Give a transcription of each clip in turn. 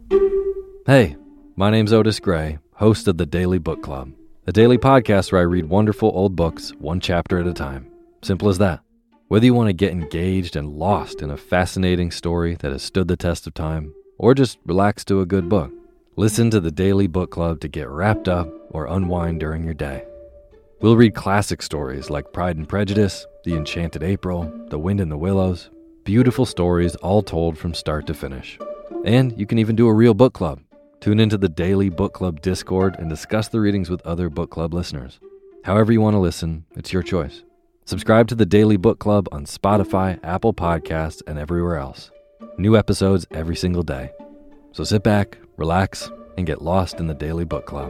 Hey, my name's Otis Gray, host of the Daily Book Club, a daily podcast where I read wonderful old books one chapter at a time. Simple as that. Whether you want to get engaged and lost in a fascinating story that has stood the test of time, or just relax to a good book, listen to the Daily Book Club to get wrapped up or unwind during your day. We'll read classic stories like Pride and Prejudice, The Enchanted April, The Wind in the Willows, beautiful stories all told from start to finish. And you can even do a real book club. Tune into the Daily Book Club Discord and discuss the readings with other book club listeners. However you want to listen, it's your choice. Subscribe to the Daily Book Club on Spotify, Apple Podcasts, and everywhere else. New episodes every single day. So sit back, relax, and get lost in the Daily Book Club.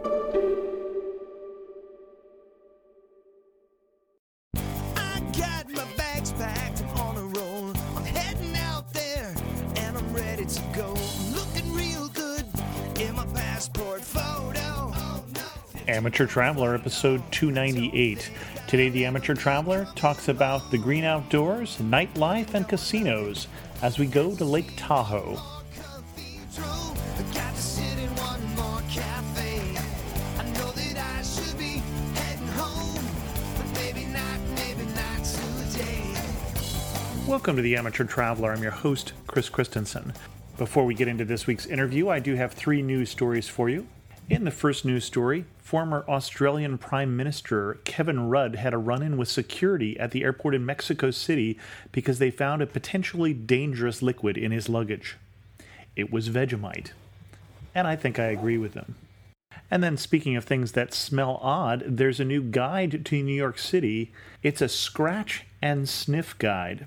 I got my bags packed, I'm on a roll. I'm heading out there, and I'm ready to go. I'm looking real good in my passport photo. Amateur Traveler, episode 298. Today, the Amateur Traveler talks about the green outdoors, nightlife, and casinos as we go to Lake Tahoe. Got to sit in one more cafe. I know that I should be heading home, but maybe not today. Welcome to the Amateur Traveler. I'm your host, Chris Christensen. Before we get into this week's interview, I do have 3 news stories for you. In the first news story, former Australian Prime Minister Kevin Rudd had a run-in with security at the airport in Mexico City because they found a potentially dangerous liquid in his luggage. It was Vegemite. And I think I agree with him. And then speaking of things that smell odd, there's a new guide to New York City. It's a scratch and sniff guide.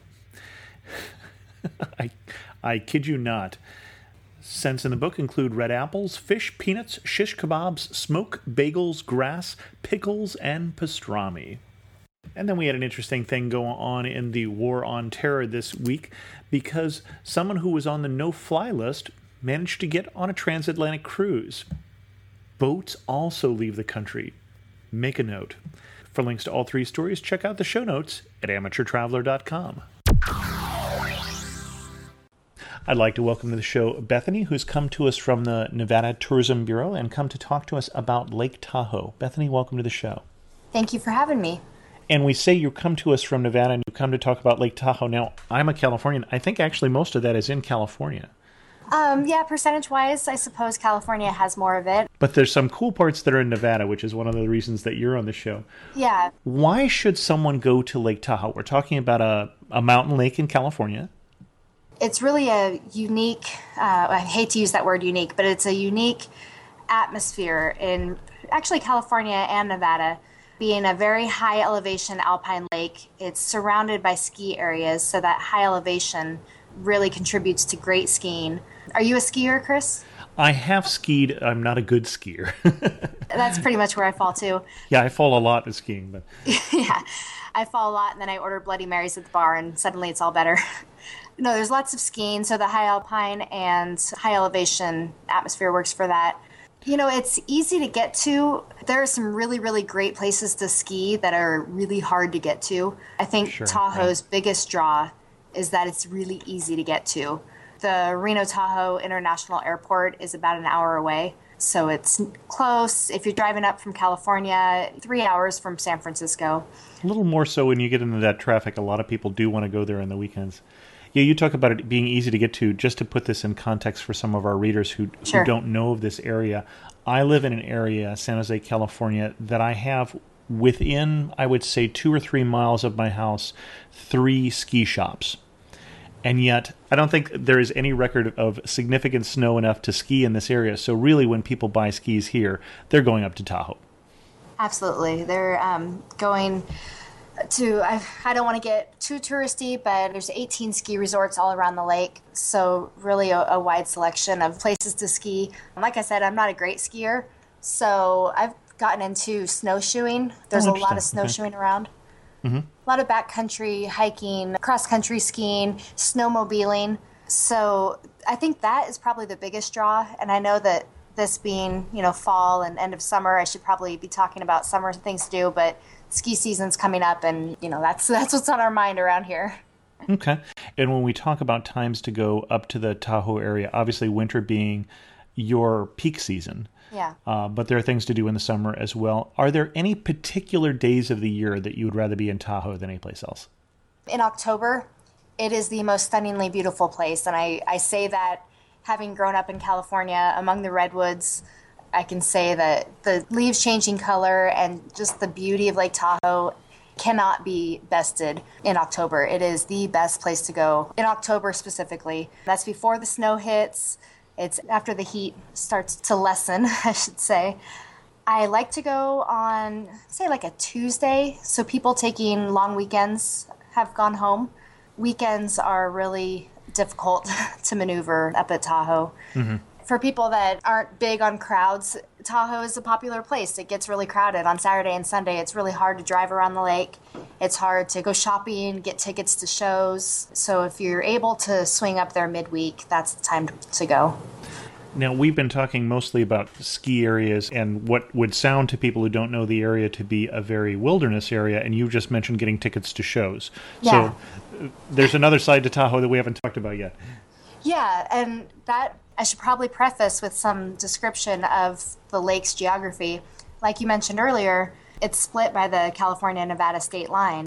I kid you not. Scents in the book include red apples, fish, peanuts, shish kebabs, smoke, bagels, grass, pickles, and pastrami. And then we had an interesting thing go on in the War on Terror this week because someone who was on the no-fly list managed to get on a transatlantic cruise. Boats also leave the country. Make a note. For links to all 3 stories, check out the show notes at amateurtraveler.com. I'd like to welcome to the show Bethany, who's come to us from the Nevada Tourism Bureau and come to talk to us about Lake Tahoe. Bethany, welcome to the show. Thank you for having me. And we say you come to us from Nevada and you come to talk about Lake Tahoe. Now, I'm a Californian. I think actually most of that is in California. Yeah, percentage-wise, I suppose California has more of it. But there's some cool parts that are in Nevada, which is one of the reasons that you're on the show. Yeah. Why should someone go to Lake Tahoe? We're talking about a mountain lake in California. It's really a unique, I hate to use that word unique, but it's a unique atmosphere in actually California and Nevada. Being a very high elevation alpine lake, it's surrounded by ski areas, so that high elevation really contributes to great skiing. Are you a skier, Chris? I have skied. I'm not a good skier. That's pretty much where I fall too. Yeah, I fall a lot in skiing. But Yeah, I fall a lot and then I order Bloody Marys at the bar and suddenly it's all better. No, there's lots of skiing, so the high alpine and high elevation atmosphere works for that. You know, it's easy to get to. There are some really, really great places to ski that are really hard to get to. I think Tahoe's biggest draw is that it's really easy to get to. The Reno Tahoe International Airport is about an hour away, so it's close. If you're driving up from California, 3 hours from San Francisco. A little more so when you get into that traffic. A lot of people do want to go there on the weekends. Yeah, you talk about it being easy to get to. Just to put this in context for some of our readers who don't know of this area, I live in an area, San Jose, California, that I have within, I would say, 2 or 3 miles of my house, 3 ski shops. And yet, I don't think there is any record of significant snow enough to ski in this area. So really, when people buy skis here, they're going up to Tahoe. Absolutely. They're going to, I don't want to get too touristy, but there's 18 ski resorts all around the lake. So really a wide selection of places to ski. Like I said, I'm not a great skier, so I've gotten into snowshoeing. There's a lot of snowshoeing around. Mm-hmm. A lot of backcountry hiking, cross-country skiing, snowmobiling. So I think that is probably the biggest draw. And I know that this being, fall and end of summer, I should probably be talking about summer things to do, but ski season's coming up and, that's what's on our mind around here. Okay. And when we talk about times to go up to the Tahoe area, obviously winter being your peak season. Yeah. But there are things to do in the summer as well. Are there any particular days of the year that you would rather be in Tahoe than anyplace else? In October, it is the most stunningly beautiful place. And I say that having grown up in California among the redwoods, I can say that the leaves changing color and just the beauty of Lake Tahoe cannot be bested in October. It is the best place to go in October specifically. That's before the snow hits. It's after the heat starts to lessen, I should say. I like to go on, say, like a Tuesday. So people taking long weekends have gone home. Weekends are really difficult to maneuver up at Tahoe. Mm-hmm. For people that aren't big on crowds, Tahoe is a popular place. It gets really crowded on Saturday and Sunday. It's really hard to drive around the lake. It's hard to go shopping, get tickets to shows. So if you're able to swing up there midweek, that's the time to go. Now, we've been talking mostly about ski areas and what would sound to people who don't know the area to be a very wilderness area, and you just mentioned getting tickets to shows. Yeah. So there's another side to Tahoe that we haven't talked about yet. Yeah, and that I should probably preface with some description of the lake's geography. Like you mentioned earlier, it's split by the California-Nevada state line.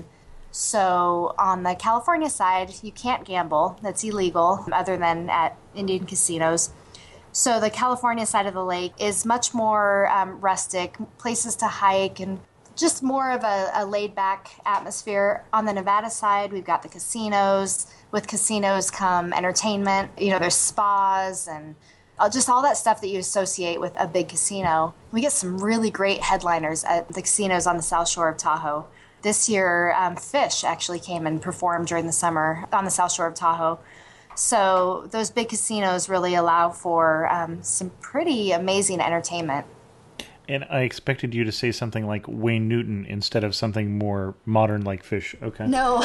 So on the California side, you can't gamble. That's illegal, other than at Indian casinos. So the California side of the lake is much more rustic, places to hike, and just more of a laid-back atmosphere. On the Nevada side, we've got the casinos. With casinos come entertainment. You know, there's spas and just all that stuff that you associate with a big casino. We get some really great headliners at the casinos on the South Shore of Tahoe. This year, Phish actually came and performed during the summer on the South Shore of Tahoe. So those big casinos really allow for some pretty amazing entertainment. And I expected you to say something like Wayne Newton instead of something more modern like Phish. Okay. No.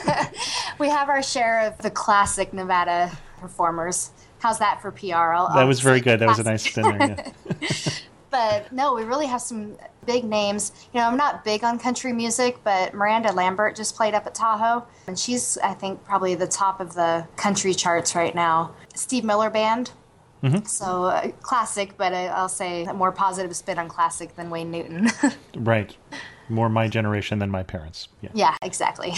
We have our share of the classic Nevada performers. How's that for PR? That was very good. That was a nice spin there. Yeah. But no, we really have some big names. You know, I'm not big on country music, but Miranda Lambert just played up at Tahoe. And she's, I think, probably the top of the country charts right now. Steve Miller Band. Mm-hmm. So classic, but I'll say a more positive spin on classic than Wayne Newton. Right. More my generation than my parents. Yeah, exactly.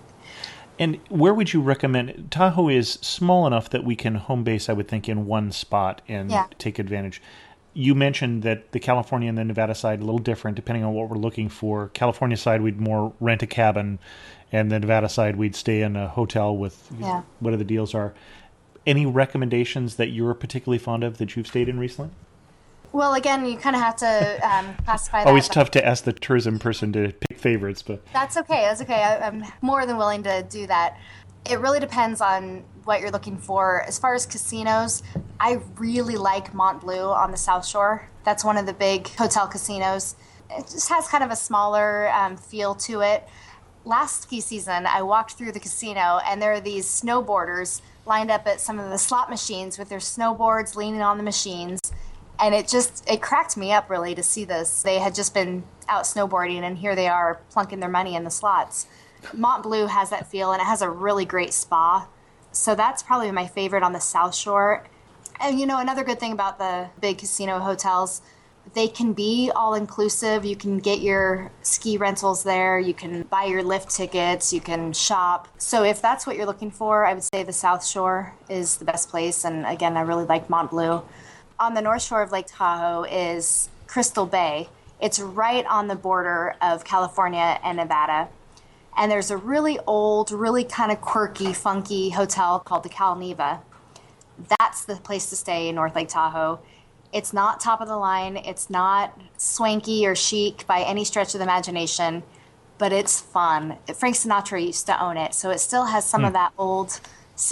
And where would you recommend? Tahoe is small enough that we can home base, I would think, in one spot and take advantage. You mentioned that the California and the Nevada side a little different depending on what we're looking for. California side, we'd more rent a cabin, and the Nevada side, we'd stay in a hotel with whatever the deals are. Any recommendations that you're particularly fond of that you've stayed in recently? Well, again, you kind of have to classify that. Always tough to ask the tourism person to pick favorites, but That's okay. I'm more than willing to do that. It really depends on what you're looking for. As far as casinos, I really like Mont Bleu on the South Shore. That's one of the big hotel casinos. It just has kind of a smaller feel to it. Last ski season, I walked through the casino, and there are these snowboarders lined up at some of the slot machines with their snowboards leaning on the machines. And it cracked me up, really, to see this. They had just been out snowboarding, and here they are plunking their money in the slots. Mont Bleu has that feel, and it has a really great spa. So that's probably my favorite on the South Shore. And, you know, another good thing about the big casino hotels, they can be all-inclusive. You can get your ski rentals there. You can buy your lift tickets. You can shop. So if that's what you're looking for, I would say the South Shore is the best place. And, again, I really like Mont Bleu. On the North Shore of Lake Tahoe is Crystal Bay. It's right on the border of California and Nevada. And there's a really old, really kind of quirky, funky hotel called the Cal Neva. That's the place to stay in North Lake Tahoe. It's not top of the line. It's not swanky or chic by any stretch of the imagination, but it's fun. Frank Sinatra used to own it, so it still has some of that old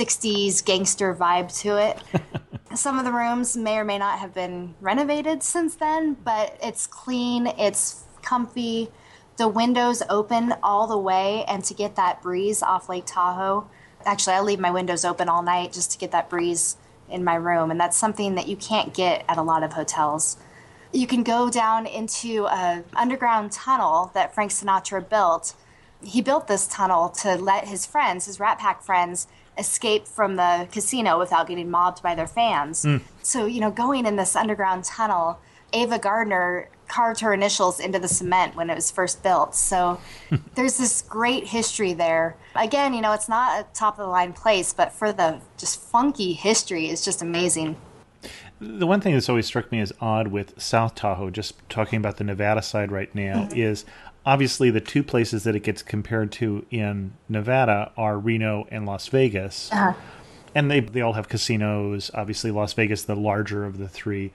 60s gangster vibe to it. Some of the rooms may or may not have been renovated since then, but it's clean, it's comfy. The windows open all the way, and to get that breeze off Lake Tahoe, actually I leave my windows open all night just to get that breeze in my room, and that's something that you can't get at a lot of hotels. You can go down into an underground tunnel that Frank Sinatra built he built this tunnel to let his friends, his Rat Pack friends, escape from the casino without getting mobbed by their fans. So, going in this underground tunnel, Ava Gardner carved her initials into the cement when it was first built. So there's this great history there. Again, it's not a top of the line place, but for the just funky history, it's just amazing. The one thing that's always struck me as odd with South Tahoe, just talking about the Nevada side right now, is obviously the two places that it gets compared to in Nevada are Reno and Las Vegas. And they all have casinos. Obviously, Las Vegas, the larger of the three.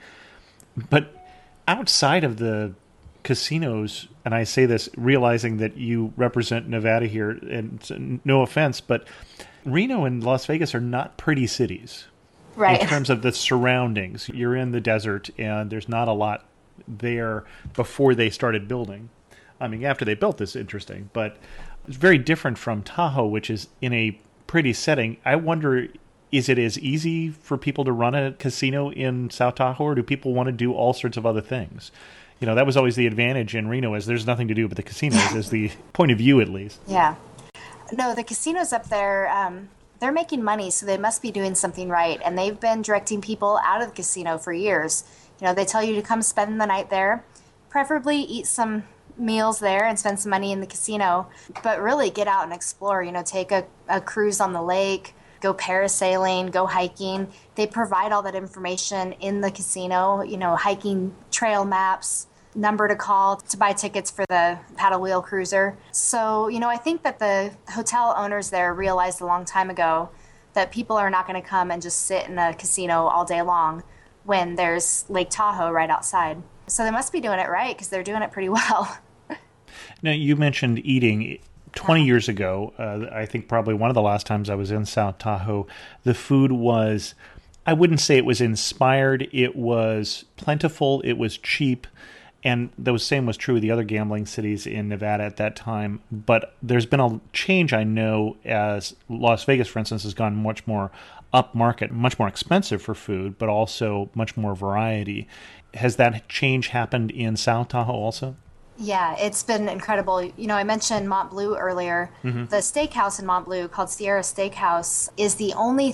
But outside of the casinos, and I say this realizing that you represent Nevada here, and no offense, but Reno and Las Vegas are not pretty cities. Right. In terms of the surroundings. You're in the desert, and there's not a lot there before they started building. I mean, after they built this, interesting, but it's very different from Tahoe, which is in a pretty setting. I wonder, is it as easy for people to run a casino in South Tahoe, or do people want to do all sorts of other things? That was always the advantage in Reno, is there's nothing to do with the casinos, is the point of view at least. Yeah. No, the casinos up there, they're making money, so they must be doing something right. And they've been directing people out of the casino for years. They tell you to come spend the night there, preferably eat some meals there and spend some money in the casino, but really get out and explore, take a cruise on the lake, go parasailing, go hiking. They provide all that information in the casino, hiking trail maps, number to call to buy tickets for the paddle wheel cruiser. So, I think that the hotel owners there realized a long time ago that people are not going to come and just sit in a casino all day long when there's Lake Tahoe right outside. So they must be doing it right, because they're doing it pretty well. Now, you mentioned eating. 20 years ago, I think probably one of the last times I was in South Tahoe, the food was, I wouldn't say it was inspired, it was plentiful, it was cheap, and the same was true of the other gambling cities in Nevada at that time. But there's been a change, I know, as Las Vegas, for instance, has gone much more upmarket, much more expensive for food, but also much more variety. Has that change happened in South Tahoe also? Yeah, it's been incredible. I mentioned Mont Bleu earlier. The steakhouse in Mont Bleu, called Sierra Steakhouse, is the only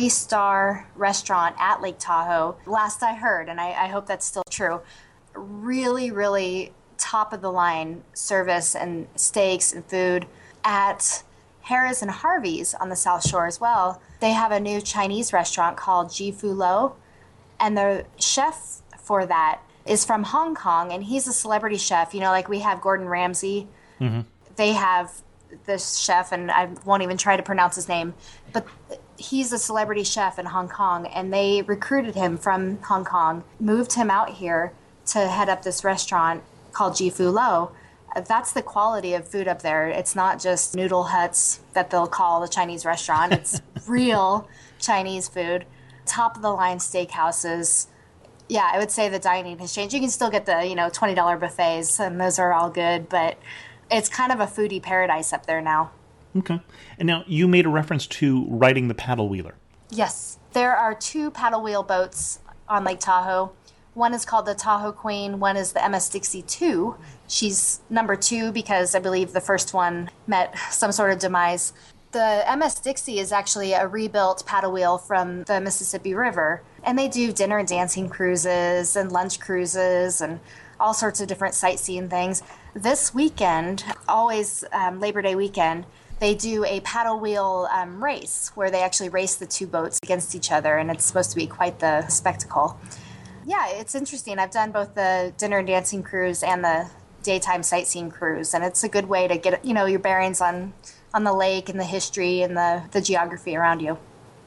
3-star restaurant at Lake Tahoe, last I heard, and I hope that's still true. Really, really top-of-the-line service and steaks and food. At Harrah's and Harvey's on the South Shore as well, they have a new Chinese restaurant called Ji Fu Lo, and the chef for that is from Hong Kong, and he's a celebrity chef. Like we have Gordon Ramsay. They have this chef, and I won't even try to pronounce his name, but he's a celebrity chef in Hong Kong, and they recruited him from Hong Kong, moved him out here to head up this restaurant called Ji Fu Lo. That's the quality of food up there. It's not just noodle huts that they'll call a Chinese restaurant. It's real Chinese food, top-of-the-line steakhouses. Yeah, I would say the dining has changed. You can still get the, $20 buffets, and those are all good, but it's kind of a foodie paradise up there now. Okay. And now you made a reference to riding the paddle wheeler. Yes. There are 2 paddle wheel boats on Lake Tahoe. One is called the Tahoe Queen. One is the MS Dixie 2. She's number 2 because I believe the first one met some sort of demise. The MS Dixie is actually a rebuilt paddle wheel from the Mississippi River. And they do dinner and dancing cruises and lunch cruises and all sorts of different sightseeing things. This weekend, always Labor Day weekend, they do a paddle wheel race where they actually race the 2 boats against each other, and it's supposed to be quite the spectacle. Yeah, it's interesting. I've done both the dinner and dancing cruise and the daytime sightseeing cruise, and it's a good way to get your bearings on the lake and the history and the geography around you.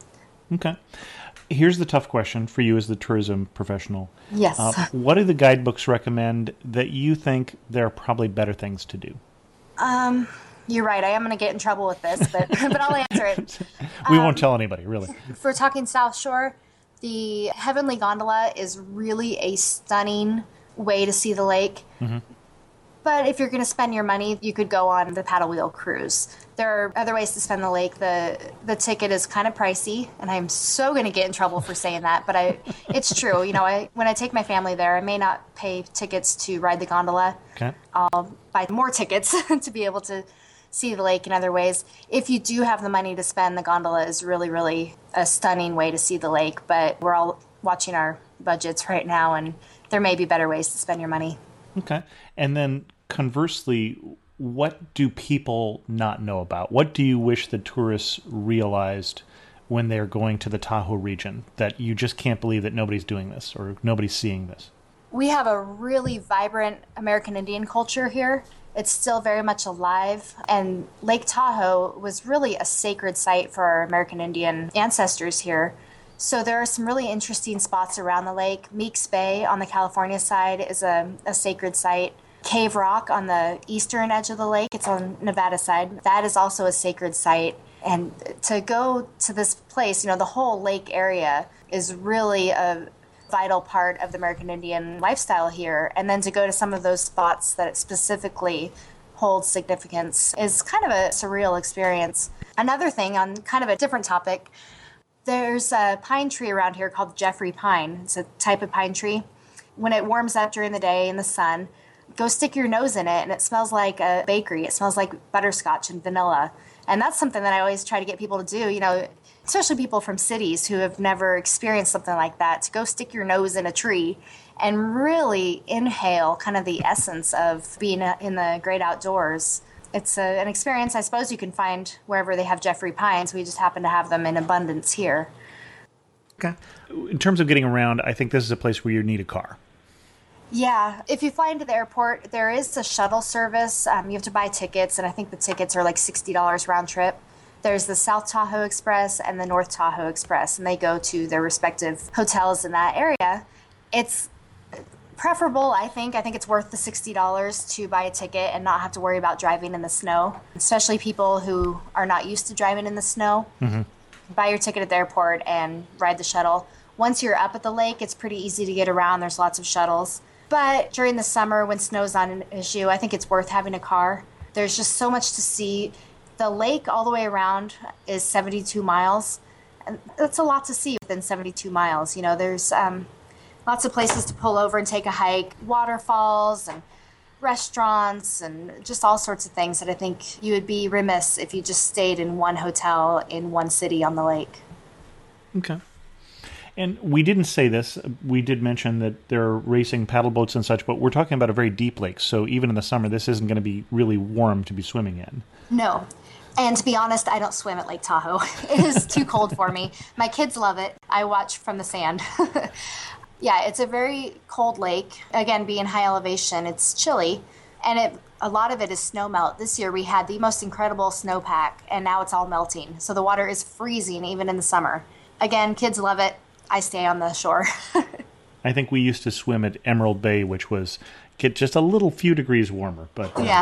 Okay. Here's the tough question for you as the tourism professional. Yes. What do the guidebooks recommend that you think there are probably better things to do? You're right. I am going to get in trouble with this, but I'll answer it. We won't tell anybody, really. If we're talking South Shore, the Heavenly Gondola is really a stunning way to see the lake. But if you're going to spend your money, you could go on the paddle wheel cruise. There are other ways to spend the lake. The ticket is kind of pricey, and I'm so going to get in trouble for saying that, but it's true. When I take my family there, I may not pay tickets to ride the gondola. Okay. I'll buy more tickets to be able to see the lake in other ways. If you do have the money to spend, the gondola is really, really a stunning way to see the lake. But we're all watching our budgets right now, and there may be better ways to spend your money. Okay. And then conversely, what do people not know about? What do you wish the tourists realized when they're going to the Tahoe region that you just can't believe that nobody's doing this or nobody's seeing this? We have a really vibrant American Indian culture here. It's still very much alive, and Lake Tahoe was really a sacred site for our American Indian ancestors here. So there are some really interesting spots around the lake. Meeks Bay on the California side is a sacred site. Cave Rock on the eastern edge of the lake, it's on Nevada side. That is also a sacred site. And to go to this place, the whole lake area is really a vital part of the American Indian lifestyle here. And then to go to some of those spots that specifically hold significance is kind of a surreal experience. Another thing on kind of a different topic, there's a pine tree around here called Jeffrey pine. It's a type of pine tree. When it warms up during the day in the sun, go stick your nose in it, and it smells like a bakery. It smells like butterscotch and vanilla. And that's something that I always try to get people to do, especially people from cities who have never experienced something like that, to go stick your nose in a tree and really inhale kind of the essence of being in the great outdoors. It's an experience I suppose you can find wherever they have Jeffrey pines. We just happen to have them in abundance here. Okay. In terms of getting around, I think this is a place where you need a car. Yeah, if you fly into the airport, there is a shuttle service. You have to buy tickets, and I think the tickets are like $60 round trip. There's the South Tahoe Express and the North Tahoe Express, and they go to their respective hotels in that area. It's preferable, I think. I think it's worth the $60 to buy a ticket and not have to worry about driving in the snow, especially people who are not used to driving in the snow. Mm-hmm. Buy your ticket at the airport and ride the shuttle. Once you're up at the lake, it's pretty easy to get around. There's lots of shuttles. But during the summer, when snow's not an issue, I think it's worth having a car. There's just so much to see. The lake all the way around is 72 miles. And that's a lot to see within 72 miles. There's lots of places to pull over and take a hike, waterfalls and restaurants and just all sorts of things that I think you would be remiss if you just stayed in one hotel in one city on the lake. Okay. And we didn't say this. We did mention that there are racing paddle boats and such, but we're talking about a very deep lake. So even in the summer, this isn't going to be really warm to be swimming in. No. And to be honest, I don't swim at Lake Tahoe. It is too cold for me. My kids love it. I watch from the sand. Yeah, it's a very cold lake. Again, being high elevation, it's chilly. And a lot of it is snow melt. This year we had the most incredible snowpack, and now it's all melting. So the water is freezing even in the summer. Again, kids love it. I stay on the shore. I think we used to swim at Emerald Bay, which was just a little few degrees warmer. But yeah.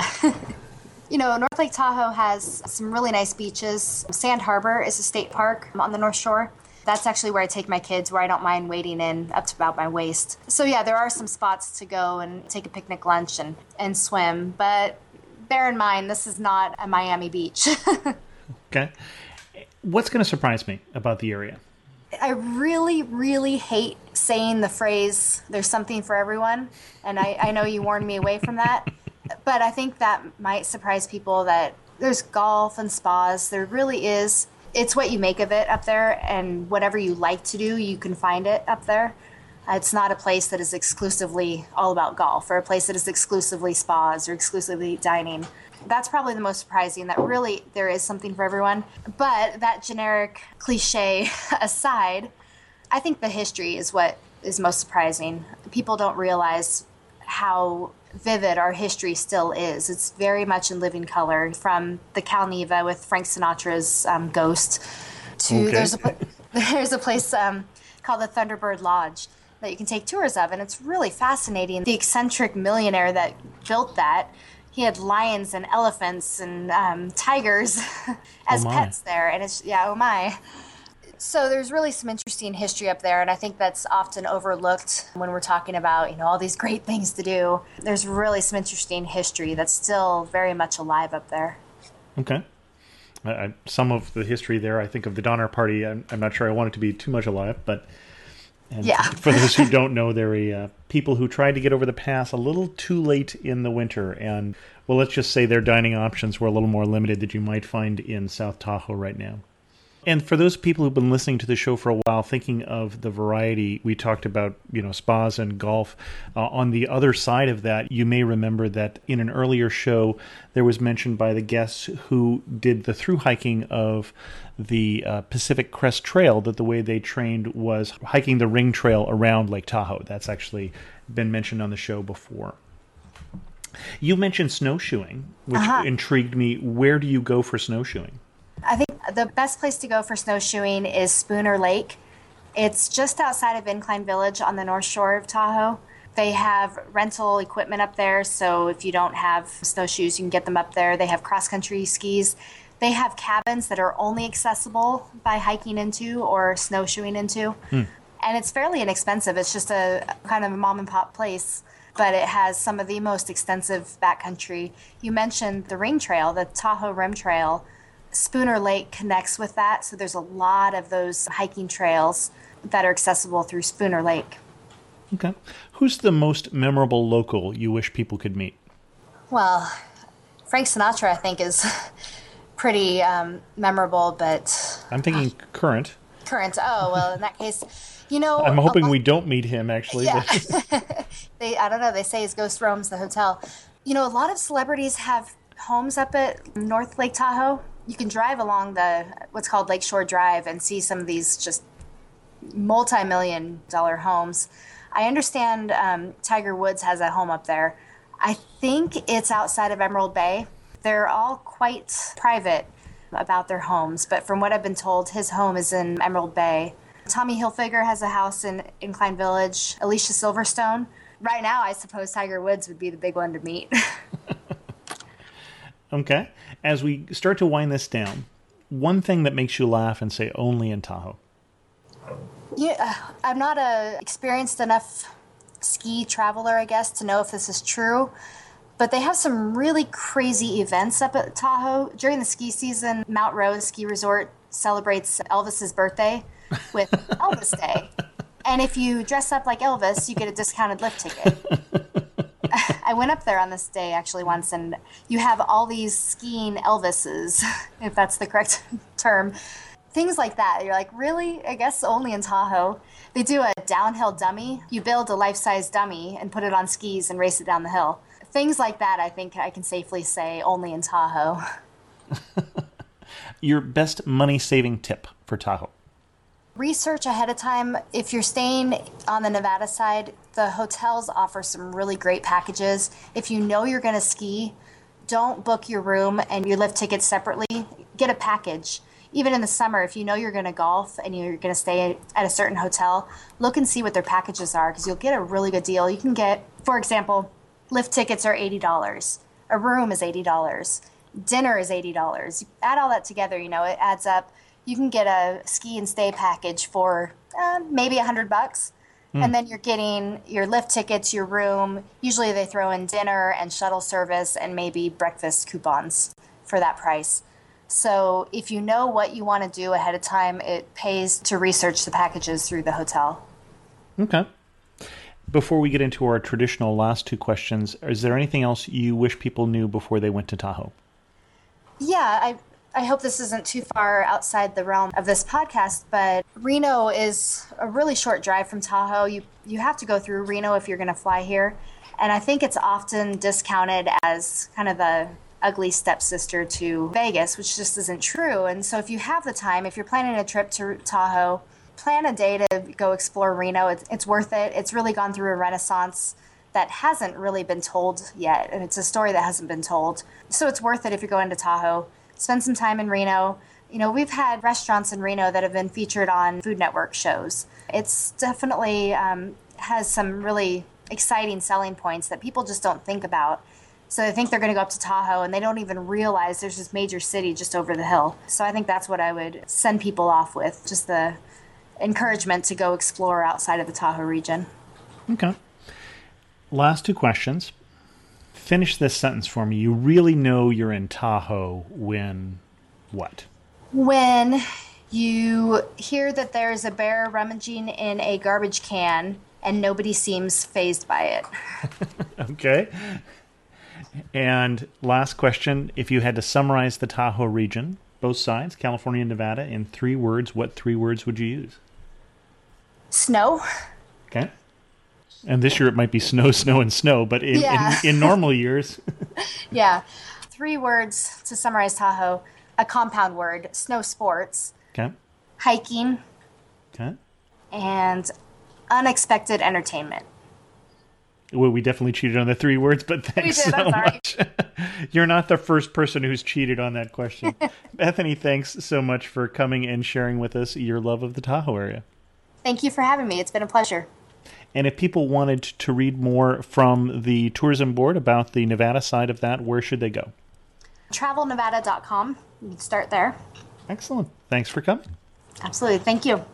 North Lake Tahoe has some really nice beaches. Sand Harbor is a state park on the North Shore. That's actually where I take my kids, where I don't mind wading in up to about my waist. So yeah, there are some spots to go and take a picnic lunch and swim. But bear in mind, this is not a Miami beach. Okay. What's going to surprise me about the area? I really, really hate saying the phrase, there's something for everyone. And I know you warned me away from that. But I think that might surprise people that there's golf and spas. There really is. It's what you make of it up there. And whatever you like to do, you can find it up there. It's not a place that is exclusively all about golf or a place that is exclusively spas or exclusively dining. That's probably the most surprising, that really there is something for everyone. But that generic cliche aside, I think the history is what is most surprising. People don't realize how vivid our history still is. It's very much in living color, from the Cal Neva with Frank Sinatra's Ghost to Okay. there's a place called the Thunderbird Lodge that you can take tours of, and it's really fascinating. The eccentric millionaire that built that, he had lions and elephants and tigers as pets there, and oh my. So there's really some interesting history up there, and I think that's often overlooked when we're talking about, all these great things to do. There's really some interesting history that's still very much alive up there. Okay. Some of the history there, I think of the Donner Party. I'm not sure I want it to be too much alive, but And Yeah. for those who don't know, they're people who tried to get over the pass a little too late in the winter. And, well, let's just say their dining options were a little more limited that you might find in South Tahoe right now. And for those people who've been listening to the show for a while, thinking of the variety, we talked about, spas and golf. On the other side of that, you may remember that in an earlier show, there was mention by the guests who did the through hiking of the Pacific Crest Trail that the way they trained was hiking the ring trail around Lake Tahoe. That's actually been mentioned on the show before. You mentioned snowshoeing, which intrigued me. Where do you go for snowshoeing? I think the best place to go for snowshoeing is Spooner Lake. It's just outside of Incline Village on the north shore of Tahoe. They have rental equipment up there, so if you don't have snowshoes, you can get them up there. They have cross-country skis. They have cabins that are only accessible by hiking into or snowshoeing into. And it's fairly inexpensive. It's just a kind of a mom-and-pop place, but it has some of the most extensive backcountry. You mentioned the Ring Trail, the Tahoe Rim Trail. Spooner Lake connects with that, so there's a lot of those hiking trails that are accessible through Spooner Lake. Okay. Who's the most memorable local you wish people could meet? Well, Frank Sinatra, I think, is pretty memorable, but... I'm thinking current. Current. Oh, well, in that case, I'm hoping we don't meet him, actually. Yeah. I don't know, they say his ghost roams the hotel. A lot of celebrities have homes up at North Lake Tahoe. You can drive along what's called Lakeshore Drive and see some of these just multi-million-dollar homes. I understand Tiger Woods has a home up there. I think it's outside of Emerald Bay. They're all quite private about their homes, but from what I've been told, his home is in Emerald Bay. Tommy Hilfiger has a house in Incline Village. Alicia Silverstone. Right now, I suppose Tiger Woods would be the big one to meet. Okay. As we start to wind this down, one thing that makes you laugh and say only in Tahoe. Yeah, I'm not a experienced enough ski traveler, I guess, to know if this is true. But they have some really crazy events up at Tahoe. During the ski season, Mount Rose Ski Resort celebrates Elvis's birthday with Elvis Day. And if you dress up like Elvis, you get a discounted lift ticket. I went up there on this day actually once, and you have all these skiing Elvises, if that's the correct term. Things like that. You're like, really? I guess only in Tahoe. They do a downhill dummy. You build a life-size dummy and put it on skis and race it down the hill. Things like that, I think I can safely say only in Tahoe. Your best money-saving tip for Tahoe? Research ahead of time. If you're staying on the Nevada side, the hotels offer some really great packages. If you know you're going to ski, don't book your room and your lift tickets separately. Get a package. Even in the summer, if you know you're going to golf and you're going to stay at a certain hotel, look and see what their packages are, because you'll get a really good deal. You can get, for example, lift tickets are $80. A room is $80. Dinner is $80. Add all that together, it adds up. You can get a ski and stay package for maybe $100. And then you're getting your lift tickets, your room. Usually they throw in dinner and shuttle service and maybe breakfast coupons for that price. So if you know what you want to do ahead of time, it pays to research the packages through the hotel. Okay. Before we get into our traditional last two questions, is there anything else you wish people knew before they went to Tahoe? Yeah, I hope this isn't too far outside the realm of this podcast, but Reno is a really short drive from Tahoe. You have to go through Reno if you're going to fly here. And I think it's often discounted as kind of the ugly stepsister to Vegas, which just isn't true. And so if you have the time, if you're planning a trip to Tahoe, plan a day to go explore Reno. It's worth it. It's really gone through a renaissance that hasn't really been told yet. And it's a story that hasn't been told. So it's worth it if you're going to Tahoe. Spend some time in Reno. We've had restaurants in Reno that have been featured on Food Network shows. It's definitely has some really exciting selling points that people just don't think about. So they think they're going to go up to Tahoe and they don't even realize there's this major city just over the hill. So I think that's what I would send people off with, just the encouragement to go explore outside of the Tahoe region. Okay. Last two questions. Finish this sentence for me. You really know you're in Tahoe when what? When You hear that there's a bear rummaging in a garbage can, and nobody seems fazed by it. Okay. And last question, if you had to summarize the Tahoe region, both sides, California and Nevada, in 3 words, what 3 words would you use? Snow. Okay. And this year it might be snow, snow, and snow, but in normal years. Yeah. 3 words to summarize Tahoe. A compound word, snow sports. Okay. Hiking. Okay. And unexpected entertainment. Well, we definitely cheated on the 3 words, but thanks so much. You're not the first person who's cheated on that question. Bethany, thanks so much for coming and sharing with us your love of the Tahoe area. Thank you for having me. It's been a pleasure. And if people wanted to read more from the tourism board about the Nevada side of that, where should they go? TravelNevada.com. You can start there. Excellent. Thanks for coming. Absolutely. Thank you.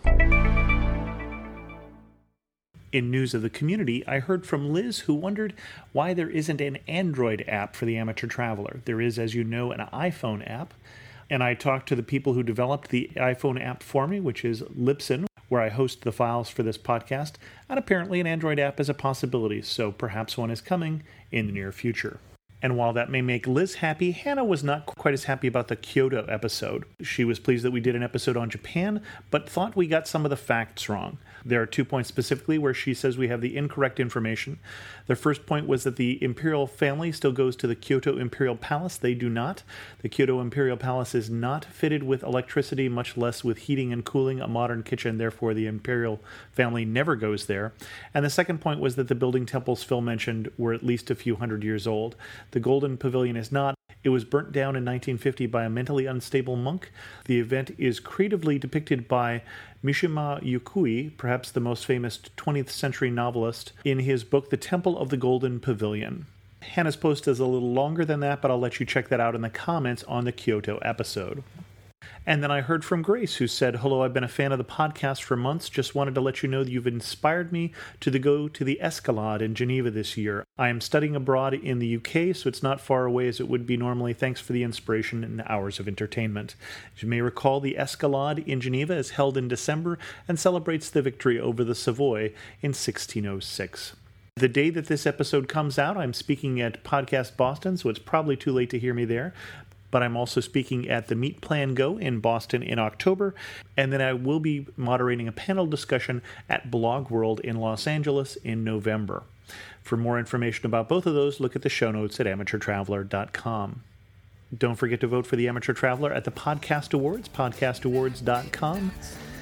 In news of the community, I heard from Liz, who wondered why there isn't an Android app for the amateur traveler. There is, as you know, an iPhone app. And I talked to the people who developed the iPhone app for me, which is Libsyn, where I host the files for this podcast. And apparently an Android app is a possibility, so perhaps one is coming in the near future. And while that may make Liz happy, Hannah was not quite as happy about the Kyoto episode. She was pleased that we did an episode on Japan, but thought we got some of the facts wrong. There are 2 points specifically where she says we have the incorrect information. The first point was that the imperial family still goes to the Kyoto Imperial Palace. They do not. The Kyoto Imperial Palace is not fitted with electricity, much less with heating and cooling, a modern kitchen. Therefore, the imperial family never goes there. And the second point was that the building temples Phil mentioned were at least a few hundred years old. The Golden Pavilion is not. It was burnt down in 1950 by a mentally unstable monk. The event is creatively depicted by Mishima Yukui, perhaps the most famous 20th century novelist, in his book The Temple of the Golden Pavilion. Hannah's post is a little longer than that, but I'll let you check that out in the comments on the Kyoto episode. And then I heard from Grace, who said, "Hello, I've been a fan of the podcast for months. Just wanted to let you know that you've inspired me to go to the Escalade in Geneva this year. I am studying abroad in the UK, so it's not far away as it would be normally. Thanks for the inspiration and hours of entertainment." As you may recall, the Escalade in Geneva is held in December and celebrates the victory over the Savoy in 1606. The day that this episode comes out, I'm speaking at Podcast Boston, so it's probably too late to hear me there. But I'm also speaking at the Meet Plan Go in Boston in October, and then I will be moderating a panel discussion at Blog World in Los Angeles in November. For more information about both of those, look at the show notes at amateurtraveler.com. Don't forget to vote for the Amateur Traveler at the Podcast Awards, podcastawards.com.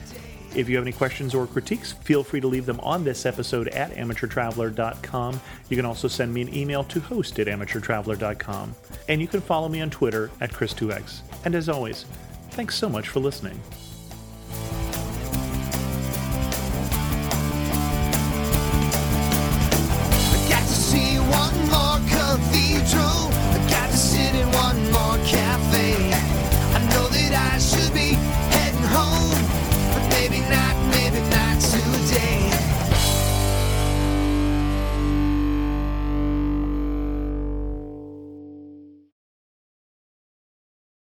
If you have any questions or critiques, feel free to leave them on this episode at amateurtraveler.com. You can also send me an email to host@amateurtraveler.com. And you can follow me on Twitter at Chris2X. And as always, thanks so much for listening. I got to see one more.